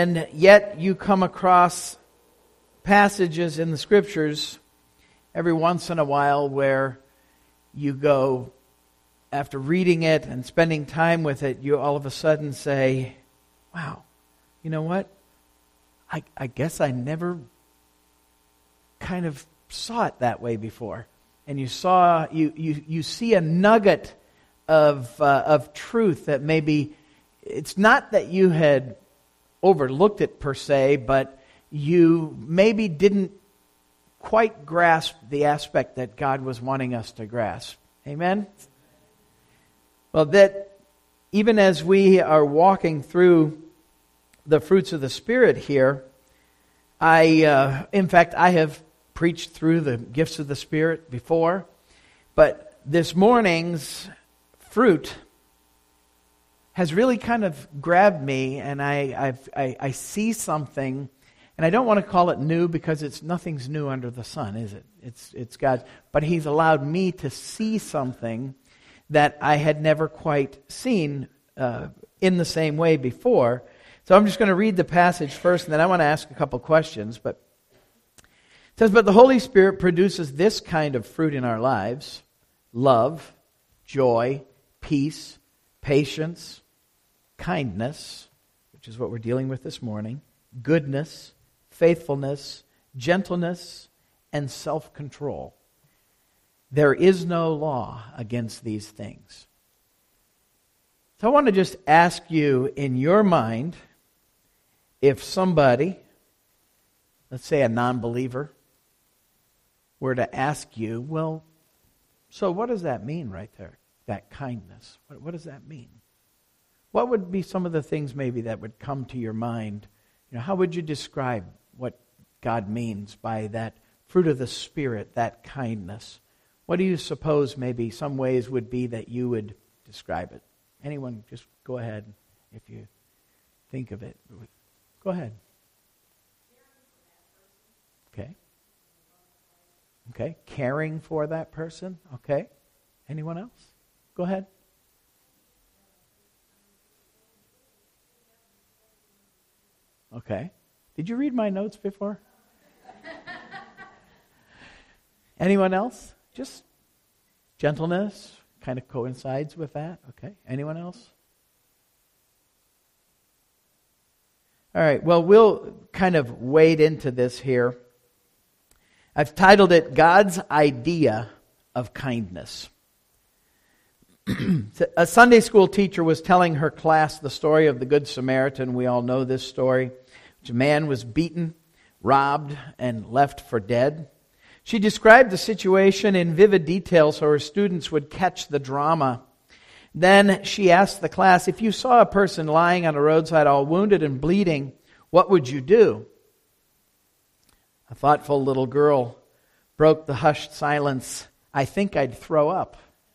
And yet you come across passages in the Scriptures every once in a while where you go, after reading it and spending time with it, you all of a sudden say, wow, you know what? I guess I never kind of saw it that way before. And you see a nugget of truth that maybe, it's not that you had overlooked it per se, but you maybe didn't quite grasp the aspect that God was wanting us to grasp. Amen? Well, that even as we are walking through the fruits of the Spirit here, I have preached through the gifts of the Spirit before, but this morning's fruit has really kind of grabbed me, and I see something, and I don't want to call it new because nothing's new under the sun, is it? It's God's, but He's allowed me to see something that I had never quite seen in the same way before. So I'm just going to read the passage first, and then I want to ask a couple questions. But it says, "But the Holy Spirit produces this kind of fruit in our lives: love, joy, peace, patience, kindness," which is what we're dealing with this morning, "goodness, faithfulness, gentleness, and self-control. There is no law against these things." So I want to just ask you, in your mind, if somebody, let's say a non-believer, were to ask you, well, so what does that mean right there? That kindness. What does that mean? What would be some of the things maybe that would come to your mind? You know, how would you describe what God means by that fruit of the Spirit, that kindness? What do you suppose maybe some ways would be that you would describe it? Anyone, just go ahead if you think of it. Go ahead. Okay. Okay. Caring for that person. Okay. Anyone else? Go ahead. Okay. Did you read my notes before? Anyone else? Just gentleness kind of coincides with that. Okay. Anyone else? All right. Well, we'll kind of wade into this here. I've titled it God's Idea of Kindness. A Sunday school teacher was telling her class the story of the Good Samaritan. We all know this story. A man was beaten, robbed, and left for dead. She described the situation in vivid detail so her students would catch the drama. Then she asked the class, if you saw a person lying on a roadside all wounded and bleeding, what would you do? A thoughtful little girl broke the hushed silence. I think I'd throw up.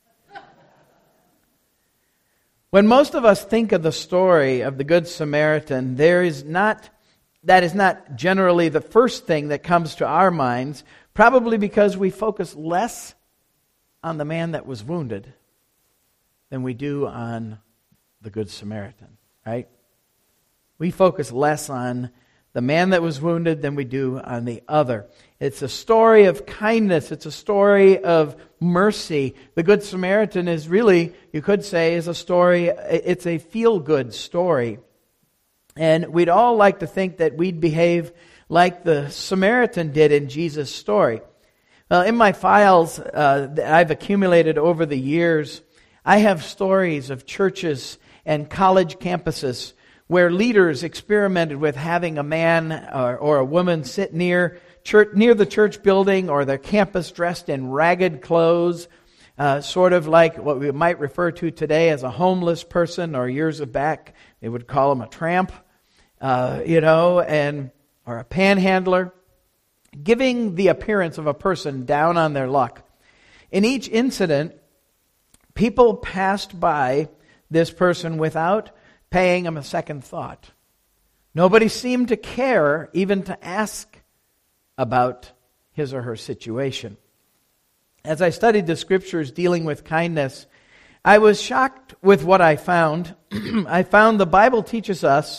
When most of us think of the story of the Good Samaritan, that is not generally the first thing that comes to our minds, probably because we focus less on the man that was wounded than we do on the Good Samaritan, right? We focus less on the man that was wounded than we do on the other. It's a story of kindness. It's a story of mercy. The Good Samaritan is really, you could say, is a story, it's a feel-good story. And we'd all like to think that we'd behave like the Samaritan did in Jesus' story. Well, in my files that I've accumulated over the years, I have stories of churches and college campuses where leaders experimented with having a man or a woman sit near the church building or their campus dressed in ragged clothes, sort of like what we might refer to today as a homeless person, or years back they would call him a tramp, or a panhandler, giving the appearance of a person down on their luck. In each incident, people passed by this person without paying him a second thought. Nobody seemed to care even to ask about his or her situation. As I studied the Scriptures dealing with kindness, I was shocked with what I found. I found the Bible teaches us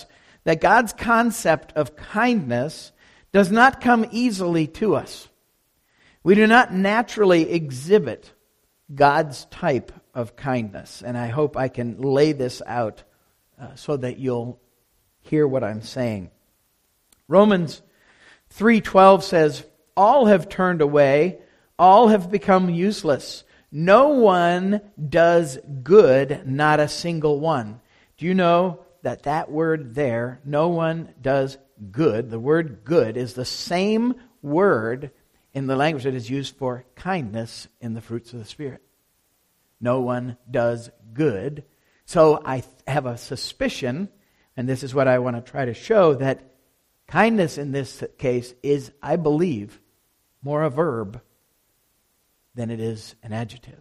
that God's concept of kindness does not come easily to us. We do not naturally exhibit God's type of kindness. And I hope I can lay this out so that you'll hear what I'm saying. Romans 3:12 says, "All have turned away, all have become useless. No one does good, not a single one." Do you know that word there, no one does good, the word good is the same word in the language that is used for kindness in the fruits of the Spirit. No one does good. So I have a suspicion, and this is what I want to try to show, that kindness in this case is, I believe, more a verb than it is an adjective.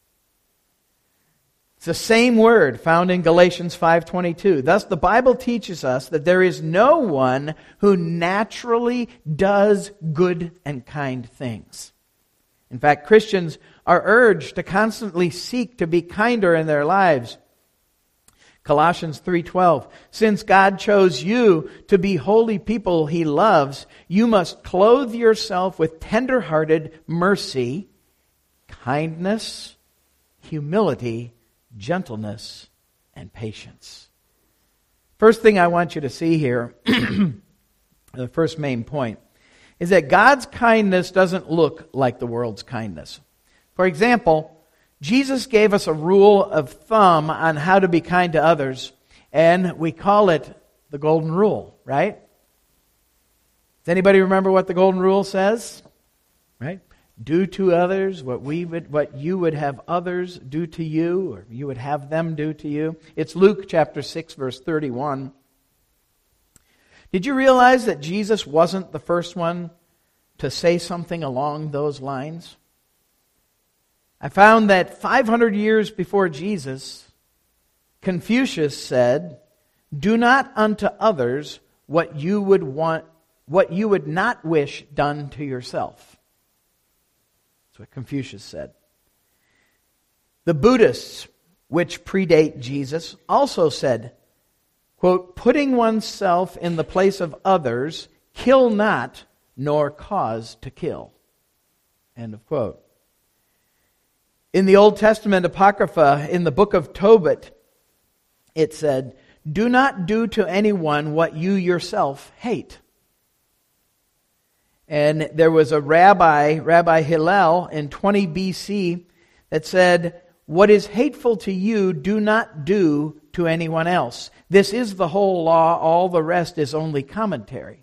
It's the same word found in Galatians 5:22. Thus the Bible teaches us that there is no one who naturally does good and kind things. In fact, Christians are urged to constantly seek to be kinder in their lives. Colossians 3:12, "Since God chose you to be holy people He loves, you must clothe yourself with tender-hearted mercy, kindness, humility, gentleness, and patience." First thing I want you to see here, the first main point, is that God's kindness doesn't look like the world's kindness. For example, Jesus gave us a rule of thumb on how to be kind to others, and we call it the Golden Rule, right? Does anybody remember what the Golden Rule says? Right? Do to others what you would have others do to you, or you would have them do to you. It's Luke chapter 6, verse 31. Did you realize that Jesus wasn't the first one to say something along those lines? I found that 500 years before Jesus, Confucius said, "Do not unto others what you would not wish done to yourself." That's what Confucius said. The Buddhists, which predate Jesus, also said, quote, "Putting oneself in the place of others, kill not, nor cause to kill." End of quote. In the Old Testament Apocrypha, in the book of Tobit, it said, "Do not do to anyone what you yourself hate." And there was a Rabbi Hillel, in 20 BC, that said, "What is hateful to you, do not do to anyone else. This is the whole law, all the rest is only commentary."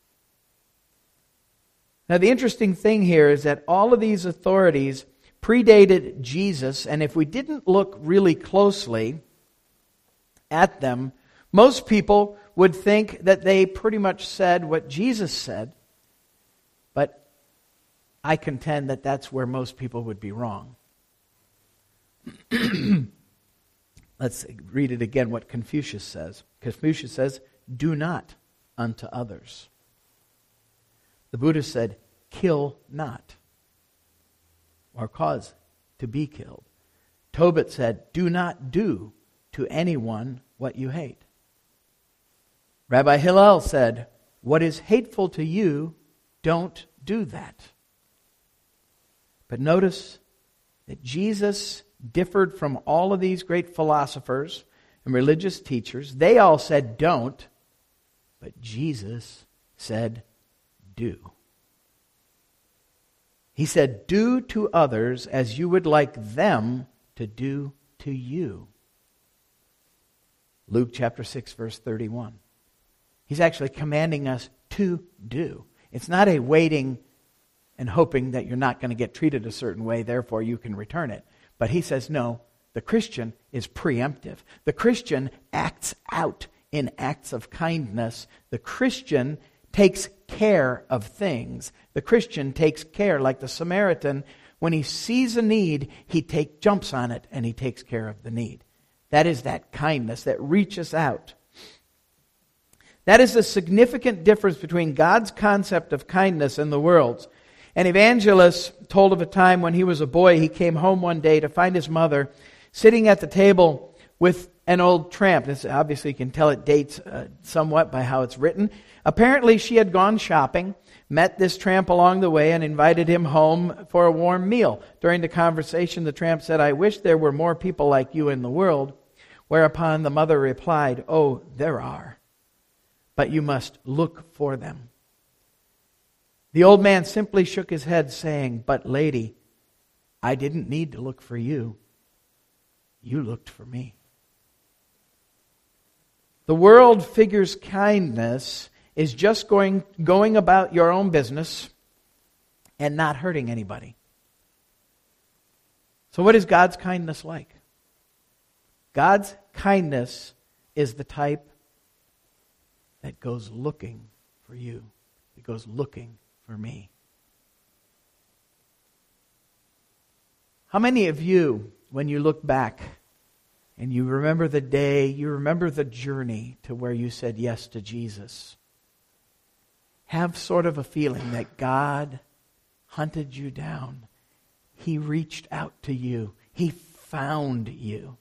Now the interesting thing here is that all of these authorities predated Jesus, and if we didn't look really closely at them, most people would think that they pretty much said what Jesus said, but I contend that that's where most people would be wrong. Let's read it again, what Confucius says. Confucius says, "Do not unto others." The Buddha said, "Kill not, or cause to be killed." Tobit said, "Do not do to anyone what you hate." Rabbi Hillel said, "What is hateful to you, don't do that." But notice that Jesus differed from all of these great philosophers and religious teachers. They all said don't, but Jesus said do. He said, "Do to others as you would like them to do to you." Luke chapter 6, verse 31. He's actually commanding us to do. It's not a waiting and hoping that you're not going to get treated a certain way, therefore you can return it. But he says, no, the Christian is preemptive. The Christian acts out in acts of kindness. The Christian takes care of things. The Christian takes care, like the Samaritan, when he sees a need, he jumps on it and he takes care of the need. That is that kindness that reaches out. That is the significant difference between God's concept of kindness and the world's. An evangelist told of a time when he was a boy, he came home one day to find his mother sitting at the table with an old tramp. This obviously you can tell it dates somewhat by how it's written. Apparently she had gone shopping, met this tramp along the way, and invited him home for a warm meal. During the conversation, the tramp said, "I wish there were more people like you in the world." Whereupon the mother replied, "Oh, there are, but you must look for them." The old man simply shook his head, saying, "But lady, I didn't need to look for you. You looked for me." The world figures kindness is just going about your own business and not hurting anybody. So what is God's kindness like? God's kindness is the type that goes looking for you. It goes looking for me. How many of you, when you look back and you remember the day, you remember the journey to where you said yes to Jesus, have sort of a feeling that God hunted you down? He reached out to you. He found you.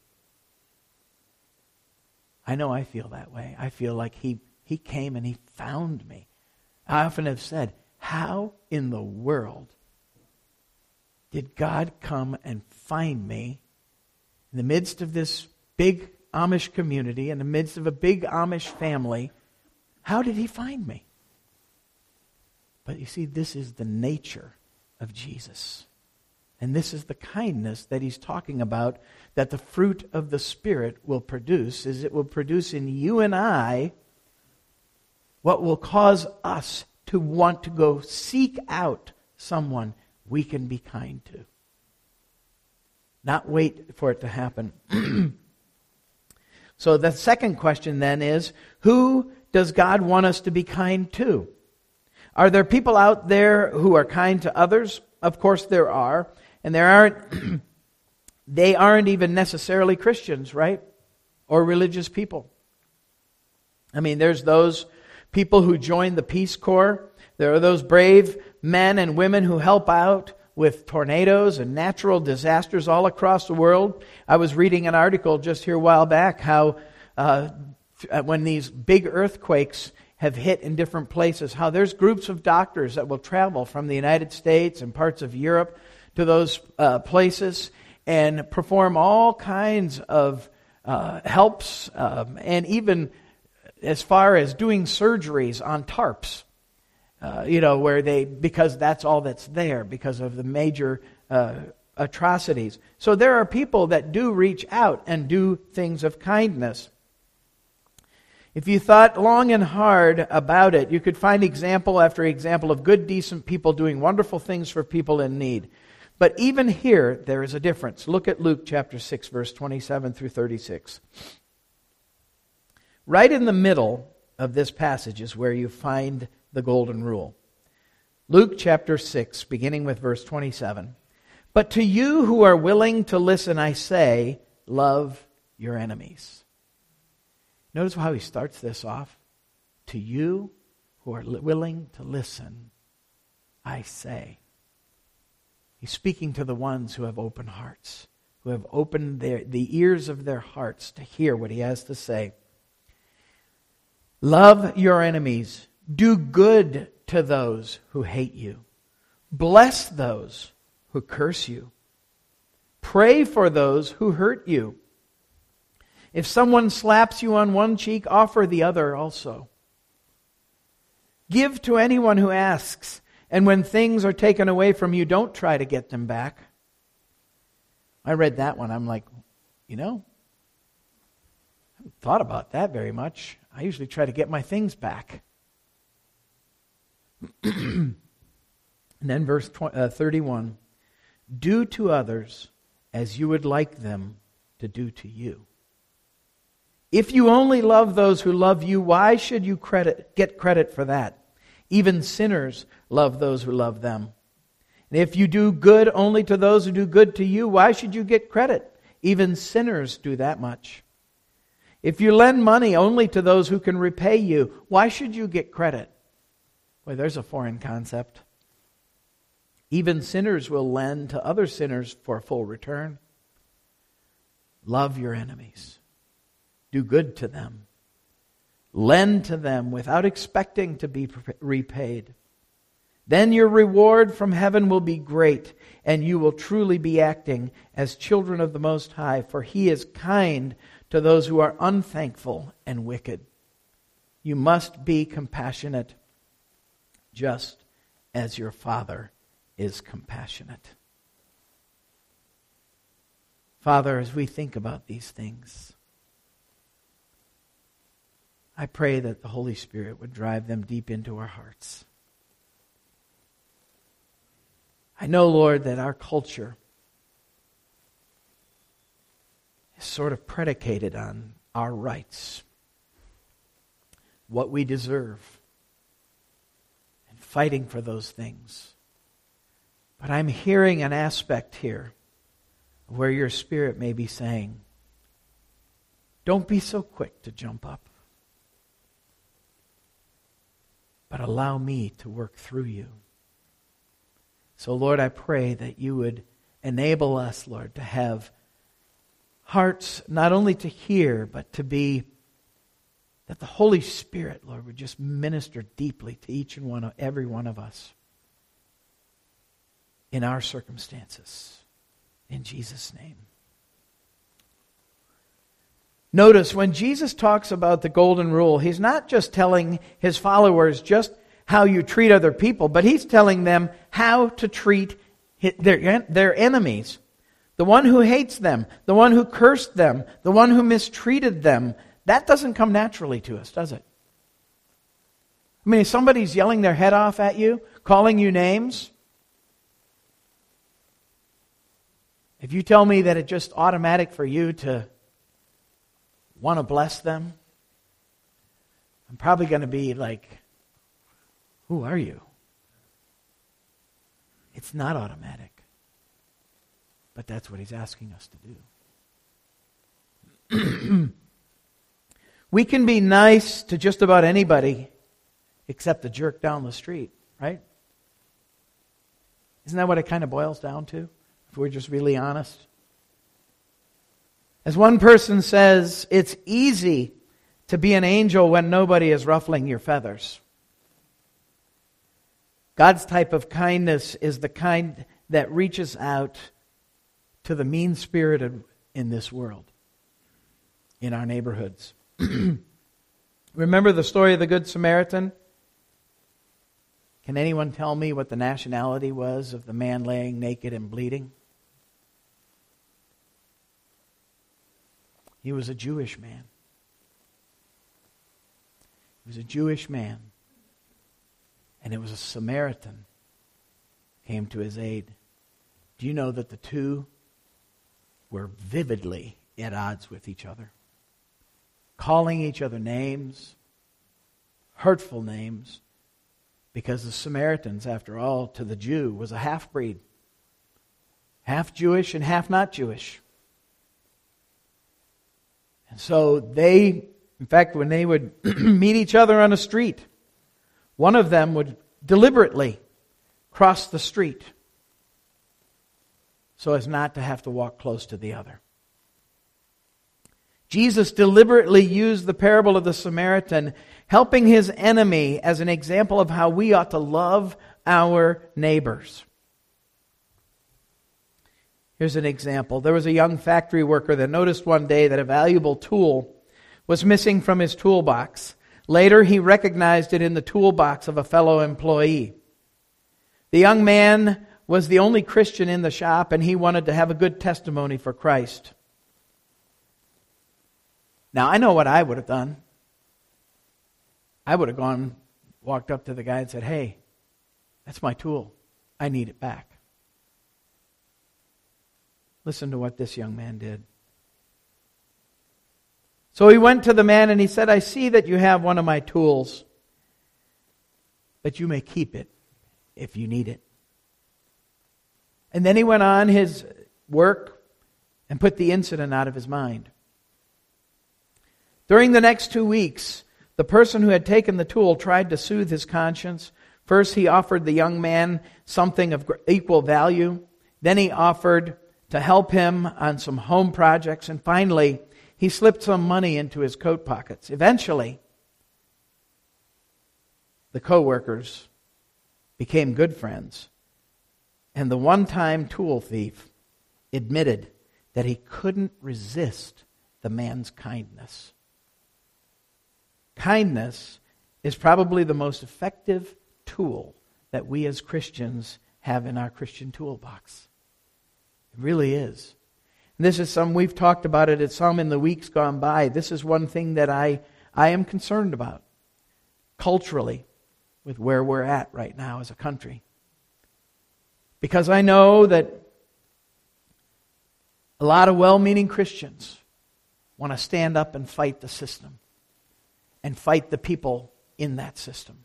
I know I feel that way. I feel like He came and He found me. I often have said, how in the world did God come and find me in the midst of this big Amish community, in the midst of a big Amish family? How did He find me? But you see, this is the nature of Jesus. And this is the kindness that He's talking about, that the fruit of the Spirit will produce, is it will produce in you and I what will cause us to want to go seek out someone we can be kind to. Not wait for it to happen. So the second question then is, who does God want us to be kind to? Are there people out there who are kind to others? Of course there are. And they aren't even necessarily Christians, right? Or religious people. I mean, there's those people who join the Peace Corps. There are those brave men and women who help out with tornadoes and natural disasters all across the world. I was reading an article just here a while back how when these big earthquakes have hit in different places, how there's groups of doctors that will travel from the United States and parts of Europe to those places and perform all kinds of helps, and even as far as doing surgeries on tarps, where because that's all that's there because of the major atrocities. So there are people that do reach out and do things of kindness. If you thought long and hard about it, you could find example after example of good, decent people doing wonderful things for people in need. But even here, there is a difference. Look at Luke chapter 6, verse 27 through 36. Right in the middle of this passage is where you find the golden rule. Luke chapter 6, beginning with verse 27. "But to you who are willing to listen, I say, love your enemies." Notice how he starts this off. To you who are willing to listen, I say. He's speaking to the ones who have open hearts, who have opened the ears of their hearts to hear what he has to say. Love your enemies. Do good to those who hate you. Bless those who curse you. Pray for those who hurt you. If someone slaps you on one cheek, offer the other also. Give to anyone who asks. And when things are taken away from you, don't try to get them back. I read that one. I'm like, I haven't thought about that very much. I usually try to get my things back. And then verse 31. Do to others as you would like them to do to you. If you only love those who love you, why should you get credit for that? Even sinners love those who love them. And if you do good only to those who do good to you, why should you get credit? Even sinners do that much. If you lend money only to those who can repay you, why should you get credit? Well, there's a foreign concept. Even sinners will lend to other sinners for a full return. Love your enemies. Do good to them. Lend to them without expecting to be repaid. Then your reward from heaven will be great, and you will truly be acting as children of the Most High, for He is kind to those who are unthankful and wicked. You must be compassionate, just as your Father is compassionate. Father, as we think about these things, I pray that the Holy Spirit would drive them deep into our hearts. I know, Lord, that our culture is sort of predicated on our rights, what we deserve, and fighting for those things. But I'm hearing an aspect here where your Spirit may be saying, don't be so quick to jump up, but allow me to work through you. So, Lord, I pray that you would enable us, Lord, to have hearts not only to hear, but to be, that the Holy Spirit, Lord, would just minister deeply to each and every one of us in our circumstances. In Jesus' name. Notice, when Jesus talks about the golden rule, He's not just telling His followers just how you treat other people, but He's telling them how to treat their enemies. The one who hates them, the one who cursed them, the one who mistreated them. That doesn't come naturally to us, does it? I mean, if somebody's yelling their head off at you, calling you names, if you tell me that it's just automatic for you to want to bless them, I'm probably going to be like, who are you? It's not automatic. But that's what He's asking us to do. We can be nice to just about anybody except the jerk down the street, right? Isn't that what it kind of boils down to, if we're just really honest? As one person says, it's easy to be an angel when nobody is ruffling your feathers. God's type of kindness is the kind that reaches out to the mean-spirited in this world, in our neighborhoods. Remember the story of the Good Samaritan? Can anyone tell me what the nationality was of the man laying naked and bleeding? He was a Jewish man. He was a Jewish man. And it was a Samaritan came to his aid. Do you know that the two were vividly at odds with each other? Calling each other names, hurtful names, because the Samaritans, after all, to the Jew, was a half-breed. Half Jewish and half not Jewish. And so they, in fact, when they would meet each other on a street, one of them would deliberately cross the street so as not to have to walk close to the other. Jesus deliberately used the parable of the Samaritan, helping his enemy, as an example of how we ought to love our neighbors. Here's an example. There was a young factory worker that noticed one day that a valuable tool was missing from his toolbox. Later, he recognized it in the toolbox of a fellow employee. The young man was the only Christian in the shop, and he wanted to have a good testimony for Christ. Now, I know what I would have done. I would have walked up to the guy and said, "Hey, that's my tool. I need it back." Listen to what this young man did. So he went to the man and he said, "I see that you have one of my tools, but you may keep it if you need it." And then he went on his work and put the incident out of his mind. During the next 2 weeks, the person who had taken the tool tried to soothe his conscience. First, he offered the young man something of equal value. Then he offered to help him on some home projects. And finally, he slipped some money into his coat pockets. Eventually, the co-workers became good friends. And the one-time tool thief admitted that he couldn't resist the man's kindness. Kindness is probably the most effective tool that we as Christians have in our Christian toolbox. It really is. And this is we've talked about it at some in the weeks gone by. This is one thing that I am concerned about culturally with where we're at right now as a country. Because I know that a lot of well-meaning Christians want to stand up and fight the system and fight the people in that system.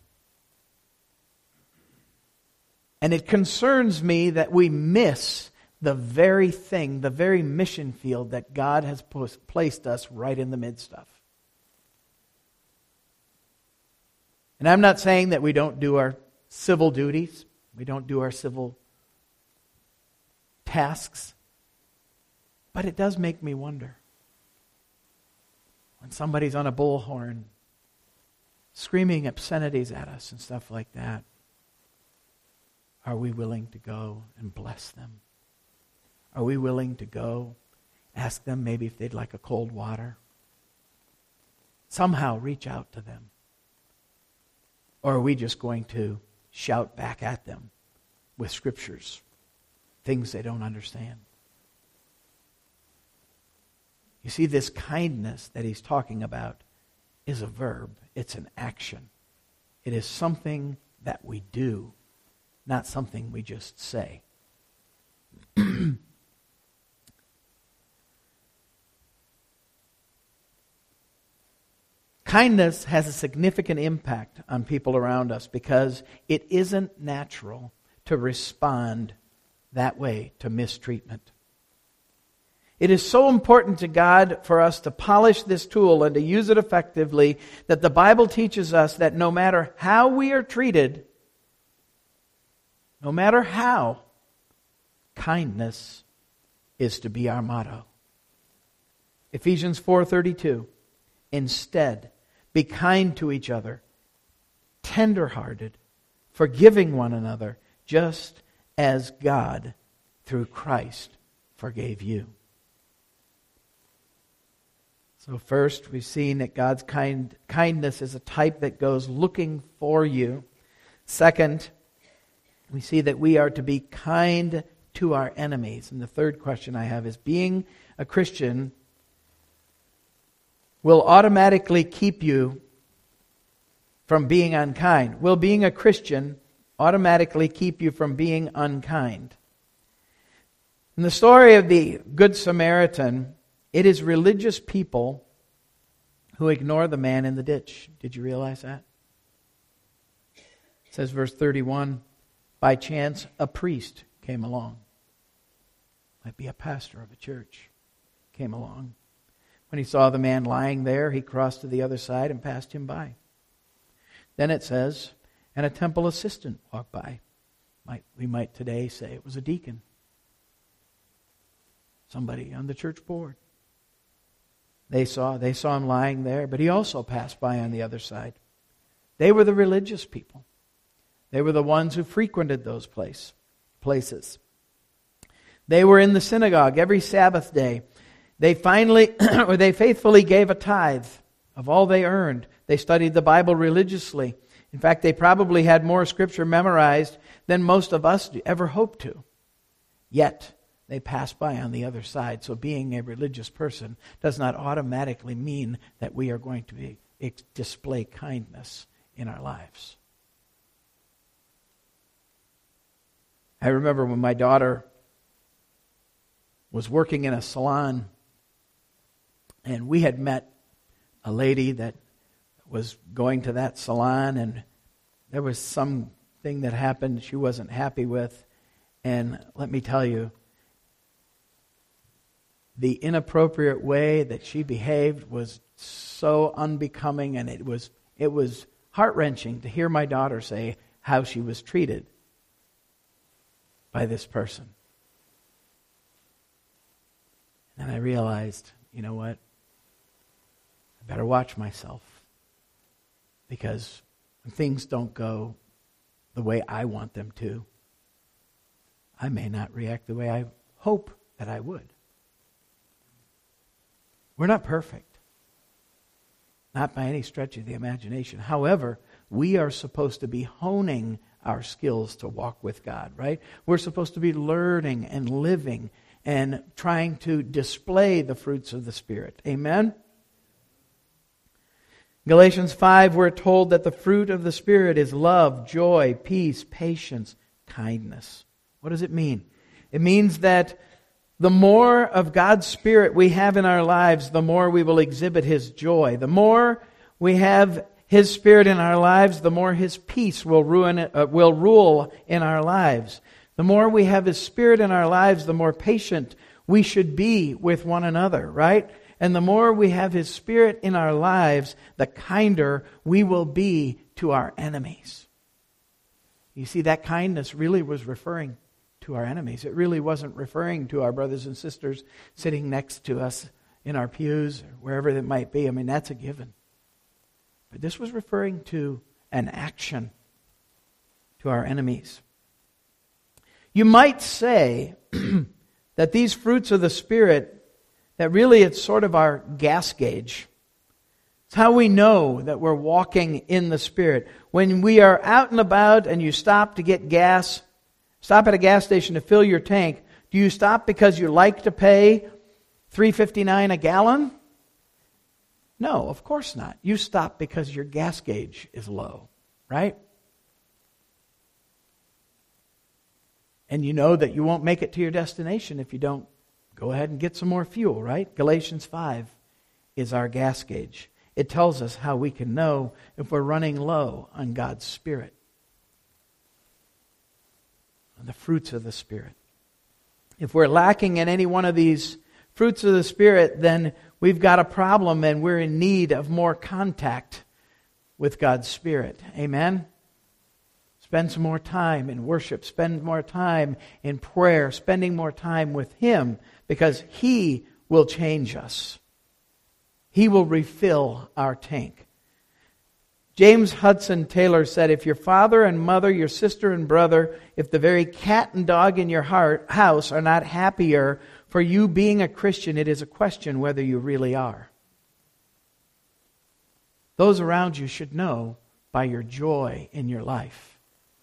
And it concerns me that we miss the very thing, the very mission field that God has placed us right in the midst of. And I'm not saying that we don't do our civil duties, we don't do our civil tasks, but it does make me wonder. When somebody's on a bullhorn screaming obscenities at us and stuff like that, are we willing to go and bless them? Are we willing to go, ask them maybe if they'd like a cold water? Somehow reach out to them. Or are we just going to shout back at them with scriptures, things they don't understand? You see, this kindness that he's talking about is a verb. It's an action. It is something that we do, not something we just say. Kindness has a significant impact on people around us because it isn't natural to respond that way to mistreatment. It is so important to God for us to polish this tool and to use it effectively that the Bible teaches us that no matter how we are treated, no matter how, kindness is to be our motto. Ephesians 4:32, instead, be kind to each other, tender-hearted, forgiving one another, just as God, through Christ, forgave you. So first, we've seen that God's kindness is a type that goes looking for you. Second, we see that we are to be kind to our enemies. And the third question I have is, being a Christian will automatically keep you from being unkind. Will being a Christian automatically keep you from being unkind? In the story of the Good Samaritan, it is religious people who ignore the man in the ditch. Did you realize that? It says, verse 31, by chance a priest came along. Might be a pastor of a church. Came along. When he saw the man lying there, he crossed to the other side and passed him by. Then it says, and a temple assistant walked by. We might today say it was a deacon. Somebody on the church board. They saw him lying there, but he also passed by on the other side. They were the religious people. They were the ones who frequented those places. They were in the synagogue every Sabbath day. They faithfully gave a tithe of all they earned. They studied the Bible religiously. In fact, they probably had more scripture memorized than most of us ever hoped to. Yet, they passed by on the other side. So being a religious person does not automatically mean that we are going to display kindness in our lives. I remember when my daughter was working in a salon, and we had met a lady that was going to that salon, and there was something that happened she wasn't happy with. And let me tell you, the inappropriate way that she behaved was so unbecoming, and it was heart-wrenching to hear my daughter say how she was treated by this person. And I realized, you know what? I better watch myself. Because when things don't go the way I want them to, I may not react the way I hope that I would. We're not perfect. Not by any stretch of the imagination. However, we are supposed to be honing our skills to walk with God, right? We're supposed to be learning and living and trying to display the fruits of the Spirit. Amen? Galatians 5, we're told that the fruit of the Spirit is love, joy, peace, patience, kindness. What does it mean? It means that the more of God's Spirit we have in our lives, the more we will exhibit His joy. The more we have His Spirit in our lives, the more His peace will rule in our lives. The more we have His Spirit in our lives, the more patient we should be with one another, right? And the more we have His Spirit in our lives, the kinder we will be to our enemies. You see, that kindness really was referring to our enemies. It really wasn't referring to our brothers and sisters sitting next to us in our pews or wherever it might be. I mean, that's a given. But this was referring to an action to our enemies. You might say that these fruits of the Spirit, that really it's sort of our gas gauge. It's how we know that we're walking in the Spirit. When we are out and about and you stop to get gas, stop at a gas station to fill your tank, do you stop because you like to pay $3.59 a gallon? No, of course not. You stop because your gas gauge is low, right? And you know that you won't make it to your destination if you don't go ahead and get some more fuel, right? Galatians 5 is our gas gauge. It tells us how we can know if we're running low on God's Spirit. On the fruits of the Spirit. If we're lacking in any one of these fruits of the Spirit, then we've got a problem and we're in need of more contact with God's Spirit. Amen? Spend some more time in worship. Spend more time in prayer. Spending more time with Him, because He will change us. He will refill our tank. James Hudson Taylor said, if your father and mother, your sister and brother, if the very cat and dog in your house are not happier for you being a Christian, it is a question whether you really are. Those around you should know by your joy in your life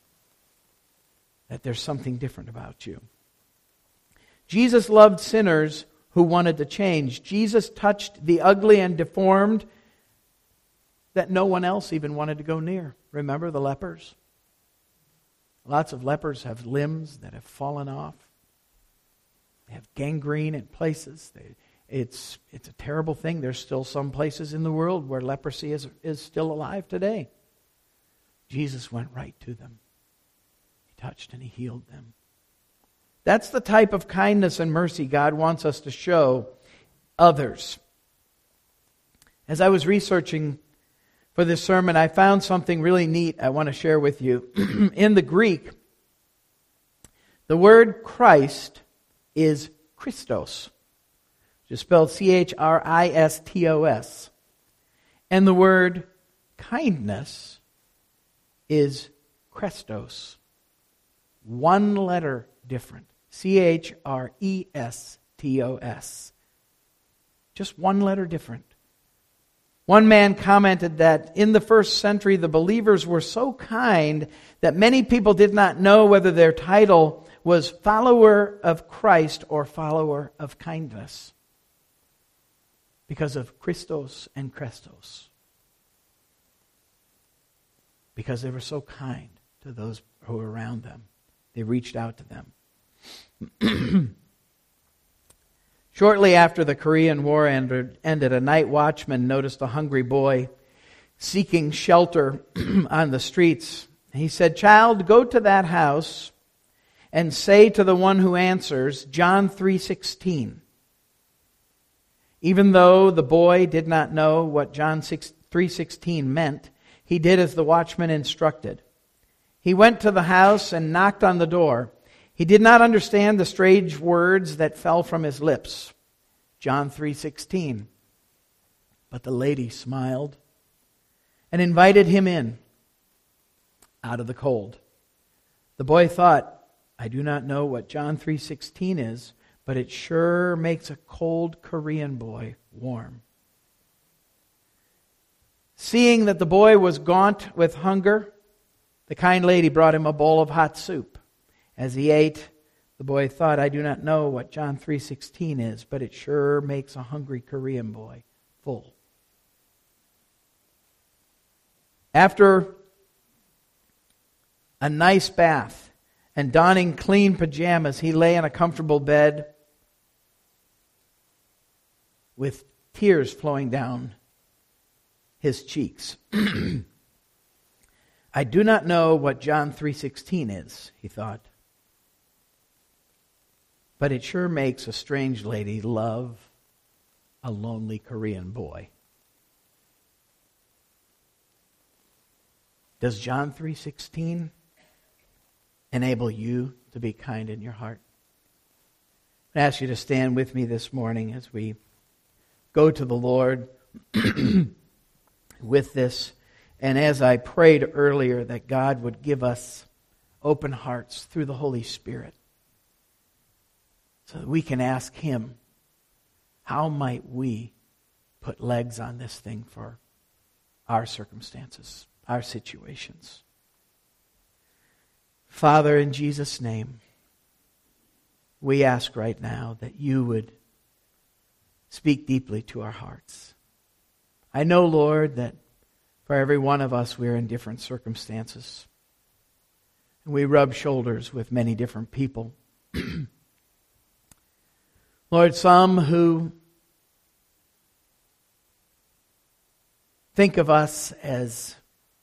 that there's something different about you. Jesus loved sinners who wanted to change. Jesus touched the ugly and deformed that no one else even wanted to go near. Remember the lepers? Lots of lepers have limbs that have fallen off. They have gangrene in places. It's a terrible thing. There's still some places in the world where leprosy is still alive today. Jesus went right to them. He touched and He healed them. That's the type of kindness and mercy God wants us to show others. As I was researching for this sermon, I found something really neat I want to share with you. In the Greek, the word Christ is Christos, which is spelled Christos. And the word kindness is Chrestos. One letter different. Chrestos. Just one letter different. One man commented that in the first century, the believers were so kind that many people did not know whether their title was follower of Christ or follower of kindness, because of Christos and Chrestos. Because they were so kind to those who were around them. They reached out to them. Shortly after the Korean War ended, a night watchman noticed a hungry boy seeking shelter on the streets. He said, "Child, go to that house and say to the one who answers, John 3:16. Even though the boy did not know what John 3:16 meant, he did as the watchman instructed. He went to the house and knocked on the door. He did not understand the strange words that fell from his lips. John 3:16. But the lady smiled and invited him in out of the cold. The boy thought, I do not know what John 3:16 is, but it sure makes a cold Korean boy warm. Seeing that the boy was gaunt with hunger, the kind lady brought him a bowl of hot soup. As he ate, the boy thought, I do not know what John 3:16 is, but it sure makes a hungry Korean boy full. After a nice bath and donning clean pajamas, he lay in a comfortable bed with tears flowing down his cheeks. I do not know what John 3:16 is, he thought. But it sure makes a strange lady love a lonely Korean boy. Does John 3:16 enable you to be kind in your heart? I ask you to stand with me this morning as we go to the Lord with this. And as I prayed earlier that God would give us open hearts through the Holy Spirit so that we can ask Him, how might we put legs on this thing for our circumstances, our situations? Father, in Jesus' name, we ask right now that you would speak deeply to our hearts. I know, Lord, that for every one of us, we're in different circumstances. And we rub shoulders with many different people. Lord, some who think of us as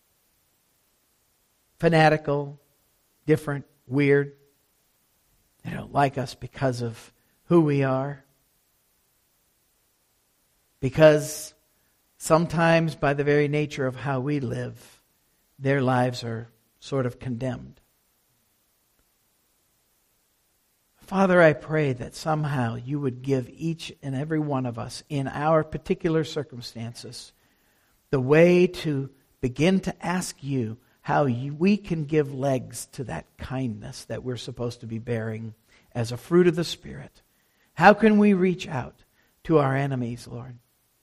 fanatical, different, weird. They don't like us because of who we are. Because sometimes, by the very nature of how we live, their lives are sort of condemned. Father, I pray that somehow you would give each and every one of us in our particular circumstances the way to begin to ask you how we can give legs to that kindness that we're supposed to be bearing as a fruit of the Spirit. How can we reach out to our enemies, Lord?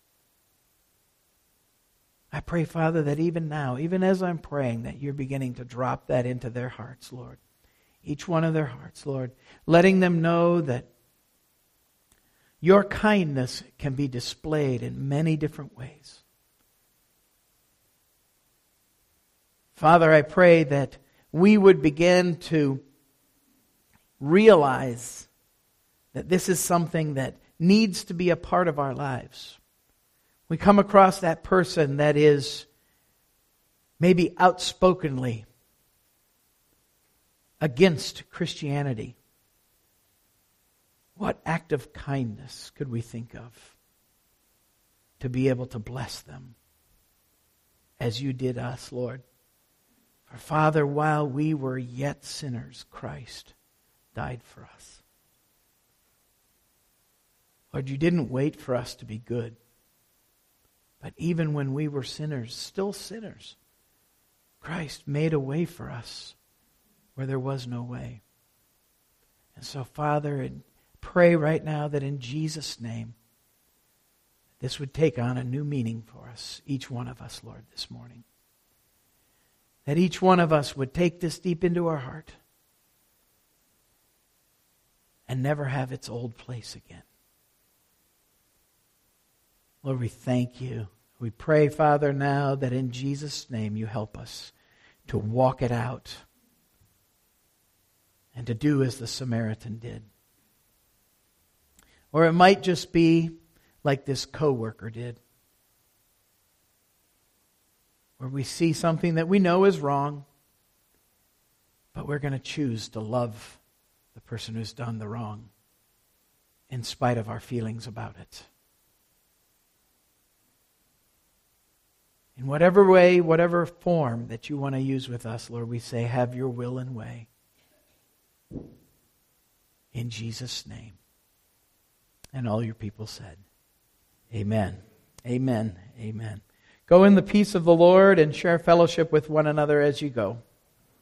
I pray, Father, that even now, even as I'm praying, that you're beginning to drop that into their hearts, Lord. Each one of their hearts, Lord. Letting them know that your kindness can be displayed in many different ways. Father, I pray that we would begin to realize that this is something that needs to be a part of our lives. We come across that person that is maybe outspokenly against Christianity. What act of kindness could we think of to be able to bless them as you did us, Lord? For Father, while we were yet sinners, Christ died for us. Lord, you didn't wait for us to be good. But even when we were sinners, still sinners, Christ made a way for us where there was no way. And so, Father, and pray right now that in Jesus' name, this would take on a new meaning for us, each one of us, Lord, this morning. That each one of us would take this deep into our heart and never have its old place again. Lord, we thank you. We pray, Father, now that in Jesus' name you help us to walk it out and to do as the Samaritan did. Or it might just be like this coworker did, where we see something that we know is wrong, but we're going to choose to love the person who's done the wrong in spite of our feelings about it. In whatever way, whatever form that you want to use with us, Lord, we say, have your will and way. In Jesus' name. And all your people said, amen. Amen. Amen. Go in the peace of the Lord and share fellowship with one another as you go.